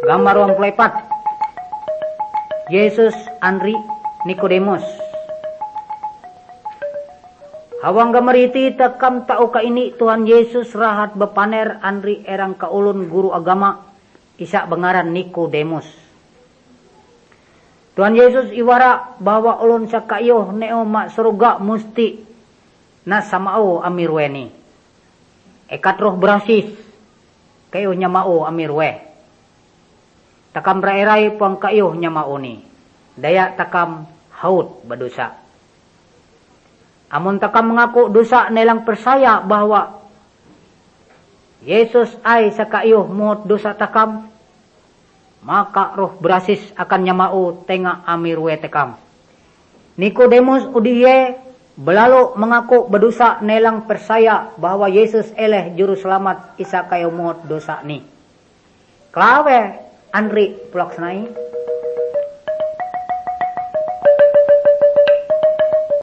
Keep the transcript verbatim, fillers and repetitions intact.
Gambar wang pelepat. Yesus Andri Nikodemus. Hawang gamariti takam tau ka ini Tuhan Yesus rahat bepaner Andri erang kaulun guru agama isa bengaran Nikodemus. Tuhan Yesus iwara bahwa ulun sakayo neo mak surga musti na samao amirweni. Ekat roh berasis kayo nyamao amirwe. Takam rairai puang kayo nyamao ni. Daya takam haut berdosa. Amun takam mengaku dosa nelang persaya bahwa Yesus ay sakayo muhot dosa takam, maka roh berasis akan nyamao tenga amirwe tekam. Nikodemus udiye belalu mengaku berdosa nelang persaya bahwa Yesus eleh juru selamat isa kayo muhot dosa ni. Klawe Andri pulaksnai